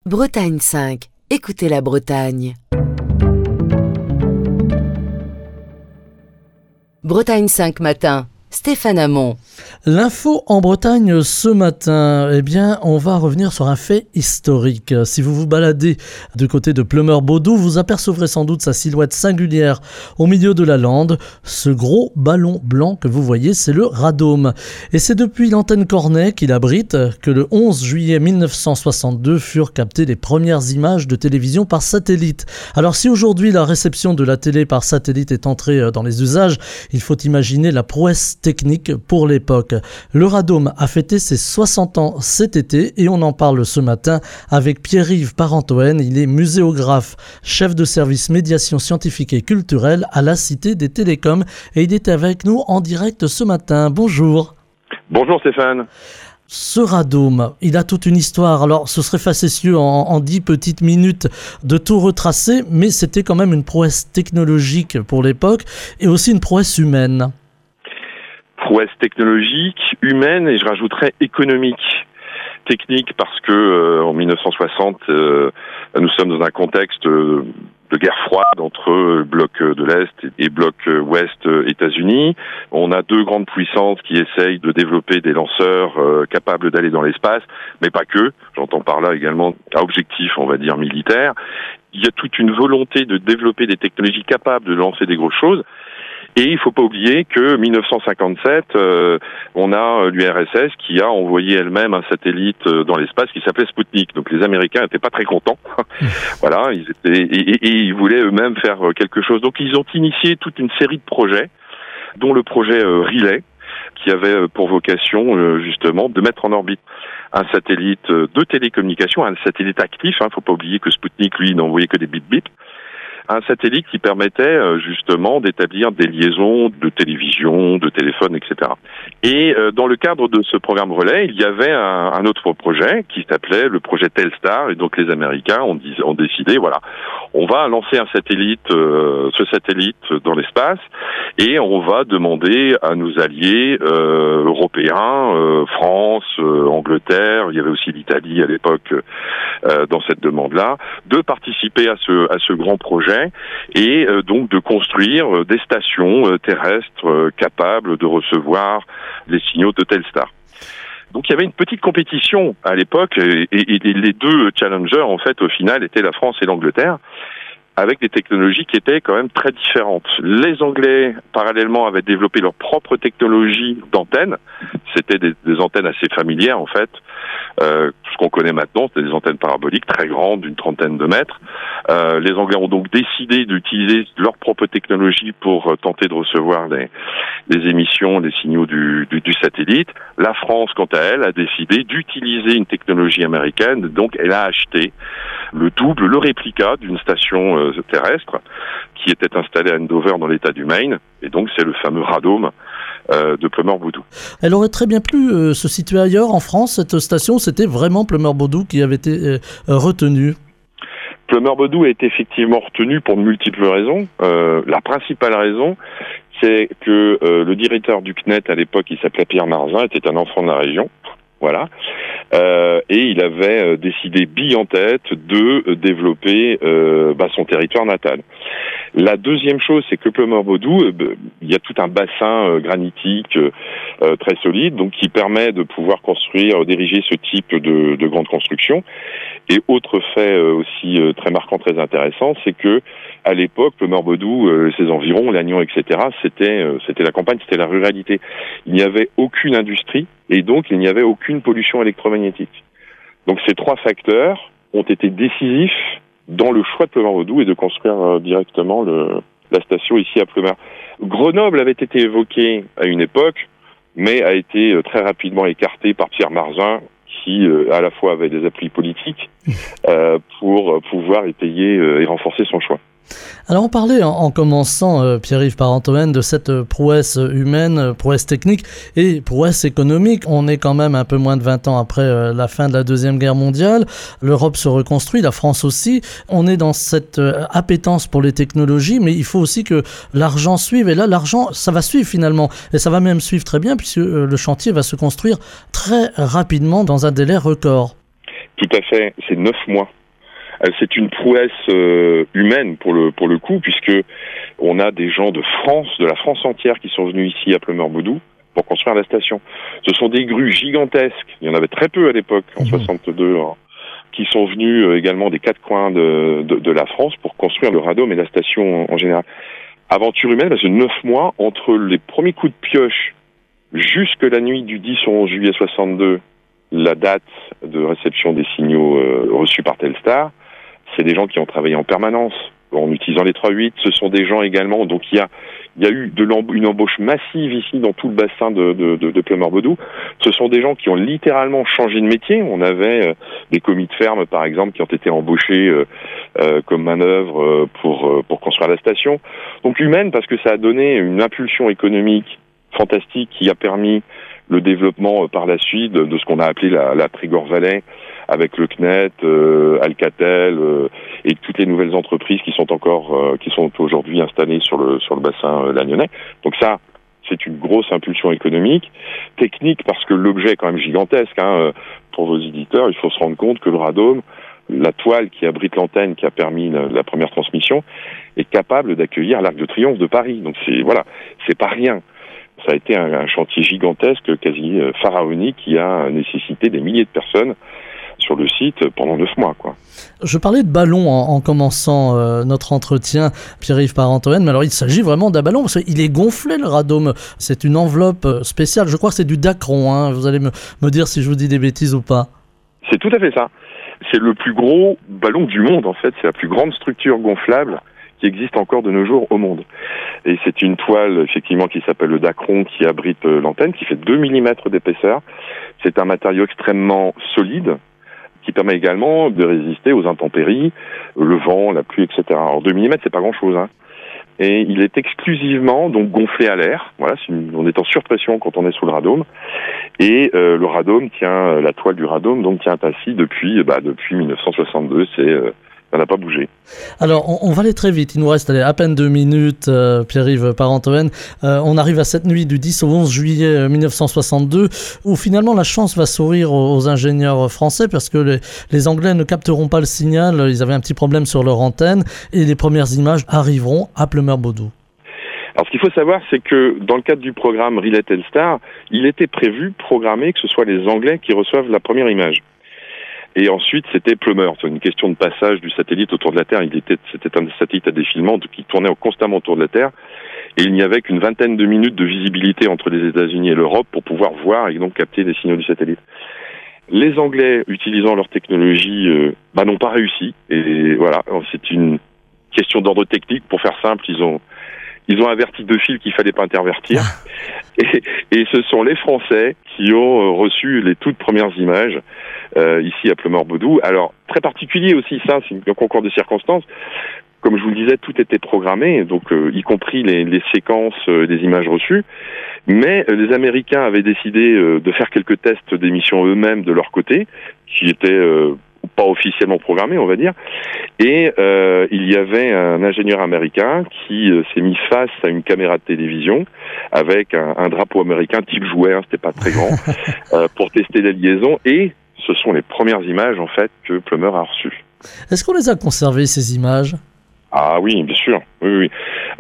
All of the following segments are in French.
Bretagne 5. Écoutez la Bretagne. Bretagne 5 matin. Stéphane Hamon. L'info en Bretagne ce matin, on va revenir sur un fait historique. Si vous vous baladez du côté de Pleumeur-Bodou, vous apercevrez sans doute sa silhouette singulière au milieu de la lande. Ce gros ballon blanc que vous voyez, c'est le radome. Et c'est depuis l'antenne Cornet qu'il abrite que le 11 juillet 1962 furent captées les premières images de télévision par satellite. Alors si aujourd'hui la réception de la télé par satellite est entrée dans les usages, il faut imaginer la prouesse technique pour l'époque. Le radome a fêté ses 60 ans cet été et on en parle ce matin avec Pierre-Yves Parentoen. Il est muséographe, chef de service médiation scientifique et culturelle à la Cité des Télécoms et il est avec nous en direct ce matin. Bonjour. Bonjour Stéphane. Ce radome, il a toute une histoire. Alors, ce serait facétieux en 10 petites minutes de tout retracer, mais c'était quand même une prouesse technologique pour l'époque et aussi une prouesse humaine. Prouesse technologique, humaine et je rajouterais économique. Technique parce que en 1960, nous sommes dans un contexte de guerre froide entre bloc de l'Est et bloc Ouest États-Unis. On a deux grandes puissances qui essayent de développer des lanceurs capables d'aller dans l'espace, mais pas que. J'entends par là également à objectif, on va dire, militaire. Il y a toute une volonté de développer des technologies capables de lancer des grosses choses. Et il faut pas oublier que 1957, on a l'URSS qui a envoyé elle-même un satellite dans l'espace qui s'appelait Sputnik. Donc les Américains étaient pas très contents. Voilà, ils étaient et ils voulaient eux-mêmes faire quelque chose. Donc ils ont initié toute une série de projets, dont le projet Relay, qui avait pour vocation justement de mettre en orbite un satellite de télécommunication, un satellite actif. Faut pas oublier que Sputnik, lui, n'envoyait que des bip-bip. Un satellite qui permettait justement d'établir des liaisons de télévision, de téléphone, etc. Et dans le cadre de ce programme relais, il y avait un autre projet qui s'appelait le projet Telstar. Et donc les Américains ont décidé, voilà, on va lancer un satellite, ce satellite dans l'espace, et on va demander à nos alliés européens, France, Angleterre, il y avait aussi l'Italie à l'époque dans cette demande-là, de participer à ce grand projet. Et donc de construire des stations terrestres capables de recevoir les signaux de Telstar. Donc il y avait une petite compétition à l'époque et les deux challengers en fait au final étaient la France et l'Angleterre, avec des technologies qui étaient quand même très différentes. Les Anglais, parallèlement, avaient développé leur propre technologie d'antenne. C'était des antennes assez familières, en fait. Ce qu'on connaît maintenant, c'était des antennes paraboliques très grandes, d'une trentaine de mètres. Les Anglais ont donc décidé d'utiliser leur propre technologie pour tenter de recevoir les émissions, les signaux du satellite. La France, quant à elle, a décidé d'utiliser une technologie américaine. Donc, elle a acheté le double, le réplica d'une station terrestre qui était installée à Andover dans l'état du Maine. Et donc, c'est le fameux radome de Pleumeur-Bodou. Elle aurait très bien pu se situer ailleurs en France, cette station. C'était vraiment Pleumeur-Bodou qui avait été retenue. Pleumeur-Bodou a été effectivement retenu pour de multiples raisons. La principale raison, c'est que le directeur du CNET à l'époque, il s'appelait Pierre Marzin, était un enfant de la région. Voilà. Et il avait décidé, bille en tête, de développer son territoire natal. La deuxième chose, c'est que Pleumeur-Bodou, il y a tout un bassin granitique très solide, donc qui permet de pouvoir diriger ce type de grande construction. Et autre fait aussi très marquant, très intéressant, c'est que à l'époque, Pleumeur-Bodou, ses environs, Lannion, etc., c'était la campagne, c'était la ruralité. Il n'y avait aucune industrie et donc il n'y avait aucune pollution électromagnétique. Donc ces trois facteurs ont été décisifs dans le choix de Pleumeur-Bodou et de construire directement la station ici à Pleumeur. Grenoble avait été évoqué à une époque, mais a été très rapidement écarté par Pierre Marzin, qui à la fois avait des appuis politiques pour pouvoir étayer et renforcer son choix. Alors on parlait en commençant, Pierre-Yves Parentoen, de cette prouesse humaine, prouesse technique et prouesse économique. On est quand même un peu moins de 20 ans après la fin de la Deuxième Guerre mondiale. L'Europe se reconstruit, la France aussi. On est dans cette appétence pour les technologies, mais il faut aussi que l'argent suive. Et là, l'argent, ça va suivre finalement. Et ça va même suivre très bien puisque le chantier va se construire très rapidement dans un délai record. Tout à fait, c'est 9 mois. C'est une prouesse humaine pour le coup, puisque on a des gens de France, de la France entière, qui sont venus ici à Pleumeur-Bodou pour construire la station. Ce sont des grues gigantesques, il y en avait très peu à l'époque, en 62, hein, qui sont venus également des 4 coins de la France pour construire le radome et la station en général. Aventure humaine, parce que 9 mois, entre les premiers coups de pioche jusque la nuit du 10 au 11 juillet 62, la date de réception des signaux reçus par Telstar, c'est des gens qui ont travaillé en permanence en utilisant les 3.8. Ce sont des gens également, donc il y a eu une embauche massive ici dans tout le bassin de Pleumeur-Bodou. Ce sont des gens qui ont littéralement changé de métier. On avait des commis de ferme, par exemple, qui ont été embauchés comme manœuvre pour construire la station. Donc humaine, parce que ça a donné une impulsion économique fantastique qui a permis le développement par la suite de ce qu'on a appelé la Trégor Valley, avec le CNET, Alcatel et toutes les nouvelles entreprises qui sont aujourd'hui installées sur le bassin lagnonnais. Donc ça, c'est une grosse impulsion économique, technique parce que l'objet est quand même gigantesque. Hein. Pour vos éditeurs, il faut se rendre compte que le radome, la toile qui abrite l'antenne qui a permis la première transmission, est capable d'accueillir l'Arc de Triomphe de Paris. Donc c'est pas rien. Ça a été un chantier gigantesque, quasi pharaonique, qui a nécessité des milliers de personnes sur le site pendant 9 mois, quoi. Je parlais de ballon en commençant notre entretien, Pierre-Yves Parentoen, mais alors il s'agit vraiment d'un ballon, parce qu'il est gonflé, le radome. C'est une enveloppe spéciale, je crois que c'est du Dacron, hein. Vous allez me dire si je vous dis des bêtises ou pas. C'est tout à fait ça. C'est le plus gros ballon du monde, en fait. C'est la plus grande structure gonflable qui existe encore de nos jours au monde. Et c'est une toile, effectivement, qui s'appelle le Dacron, qui abrite l'antenne, qui fait 2 mm d'épaisseur. C'est un matériau extrêmement solide, qui permet également de résister aux intempéries, le vent, la pluie, etc. Alors 2 mm, c'est pas grand-chose, hein. Et il est exclusivement donc gonflé à l'air. Voilà, on est en surpression quand on est sous le radome. Et le radome la toile du radome donc tient ainsi depuis 1962. Ça n'a pas bougé. Alors, on va aller très vite. Il nous reste à peine 2 minutes, Pierre-Yves Parentoen. On arrive à cette nuit du 10 au 11 juillet 1962, où finalement la chance va sourire aux ingénieurs français, parce que les Anglais ne capteront pas le signal. Ils avaient un petit problème sur leur antenne, et les premières images arriveront à Pleumeur-Bodou. Alors, ce qu'il faut savoir, c'est que dans le cadre du programme Relay Telstar, il était programmé que ce soit les Anglais qui reçoivent la première image. Et ensuite, c'était Pleumeur. C'est une question de passage du satellite autour de la Terre. C'était un satellite à défilement qui tournait constamment autour de la Terre. Et il n'y avait qu'une vingtaine de minutes de visibilité entre les États-Unis et l'Europe pour pouvoir voir et donc capter les signaux du satellite. Les Anglais, utilisant leur technologie, n'ont pas réussi. Et voilà, c'est une question d'ordre technique. Pour faire simple, ils ont averti 2 fils qu'il fallait pas intervertir. Et ce sont les Français qui ont reçu les toutes premières images ici à Pleumeur-Bodou. Alors, très particulier aussi, ça, c'est un concours de circonstances. Comme je vous le disais, tout était programmé, donc y compris les séquences des images reçues. Mais les Américains avaient décidé de faire quelques tests d'émissions eux-mêmes de leur côté, qui étaient pas officiellement programmés, on va dire. Et il y avait un ingénieur américain qui s'est mis face à une caméra de télévision avec un drapeau américain type jouet, hein, c'était pas très grand, pour tester la liaison. Et ce sont les premières images, en fait, que Pleumeur a reçues. Est-ce qu'on les a conservées, ces images ? Ah oui, bien sûr. Oui.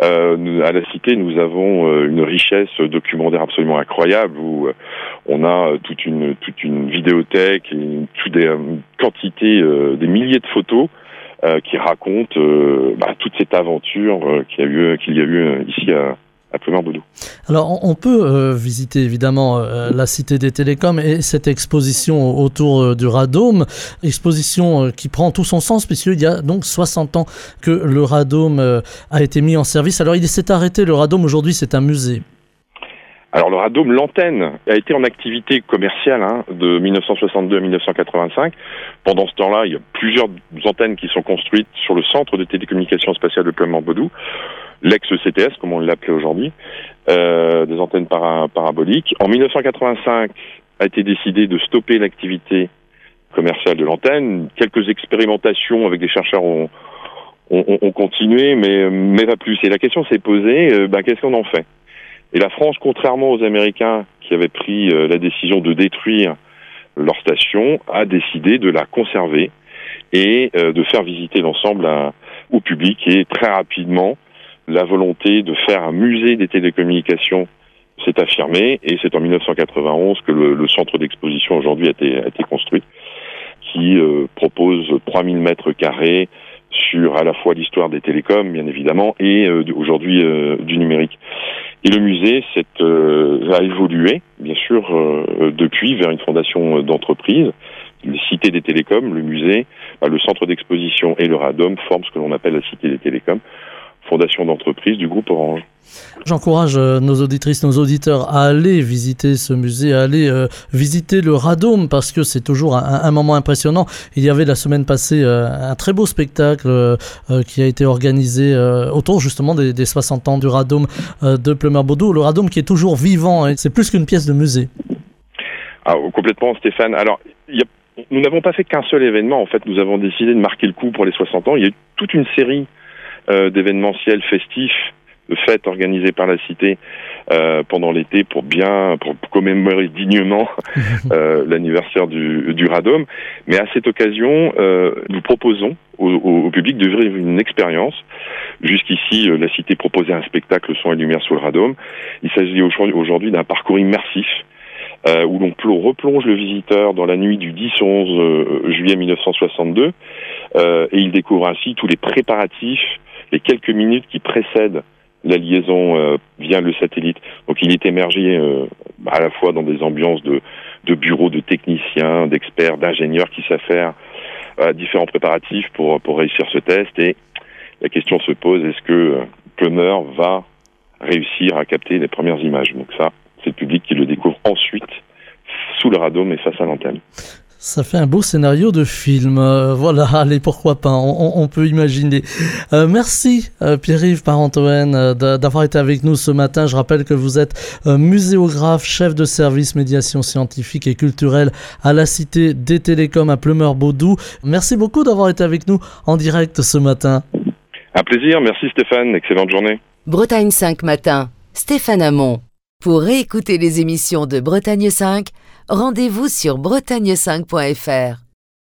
À la Cité, nous avons une richesse documentaire absolument incroyable où on a toute une vidéothèque et une quantité, des milliers de photos qui racontent toute cette aventure qu'il y a eu ici à Pleumeur-Bodou. Alors, on peut visiter évidemment la Cité des Télécoms et cette exposition autour du radome, exposition qui prend tout son sens puisqu'il y a donc 60 ans que le radome a été mis en service. Alors, il s'est arrêté, le radome, aujourd'hui c'est un musée. Alors le radome, l'antenne, a été en activité commerciale de 1962 à 1985. Pendant ce temps-là, il y a plusieurs antennes qui sont construites sur le centre de télécommunications spatiales de Pleumeur-Bodou, l'ex-CTS, comme on l'appelait aujourd'hui, des antennes paraboliques. En 1985, a été décidé de stopper l'activité commerciale de l'antenne. Quelques expérimentations avec des chercheurs ont continué, mais pas plus. Et la question s'est posée, qu'est-ce qu'on en fait ? Et la France, contrairement aux Américains qui avaient pris la décision de détruire leur station, a décidé de la conserver et de faire visiter l'ensemble au public. Et très rapidement, la volonté de faire un musée des télécommunications s'est affirmée, et c'est en 1991 que le centre d'exposition aujourd'hui a été construit, qui propose 3000 mètres carrés sur à la fois l'histoire des télécoms, bien évidemment, et aujourd'hui du numérique. Et le musée a évolué, bien sûr, depuis vers une fondation d'entreprise. Les cités des télécoms, le musée, le centre d'exposition et le Radom forment ce que l'on appelle la cité des télécoms, fondation d'entreprise du groupe Orange. J'encourage nos auditrices, nos auditeurs à aller visiter ce musée, à aller visiter le Radom, parce que c'est toujours un moment impressionnant. Il y avait la semaine passée un très beau spectacle qui a été organisé autour justement des 60 ans du Radom de Pleumeur-Baudou. Le Radom qui est toujours vivant, hein. C'est plus qu'une pièce de musée. Ah, complètement, Stéphane. Alors, nous n'avons pas fait qu'un seul événement. En fait, nous avons décidé de marquer le coup pour les 60 ans. Il y a eu toute une série d'événementiels festifs, de fêtes organisées par la Cité pendant l'été pour commémorer dignement l'anniversaire du Radom. Mais à cette occasion, nous proposons au public de vivre une expérience. Jusqu'ici, la Cité proposait un spectacle son et lumière sous le Radom. Il s'agit aujourd'hui d'un parcours immersif où l'on replonge le visiteur dans la nuit du 10 au 11 juillet 1962 et il découvre ainsi tous les préparatifs, les quelques minutes qui précèdent la liaison via le satellite. Donc il est émergé à la fois dans des ambiances de bureaux de techniciens, d'experts, d'ingénieurs qui savent faire différents préparatifs pour réussir ce test. Et la question se pose, est-ce que Pleumeur va réussir à capter les premières images? Donc ça, c'est le public qui le découvre ensuite sous le Radom et face à l'antenne. Ça fait un beau scénario de film. Voilà, allez, pourquoi pas, on peut imaginer. Merci Pierre-Yves Parentoen d'avoir été avec nous ce matin. Je rappelle que vous êtes muséographe, chef de service médiation scientifique et culturelle à la Cité des Télécoms à Pleumeur-Baudou. Merci beaucoup d'avoir été avec nous en direct ce matin. Un plaisir, merci Stéphane, excellente journée. Bretagne 5 matin, Stéphane Hamon. Pour réécouter les émissions de Bretagne 5, rendez-vous sur bretagne5.fr.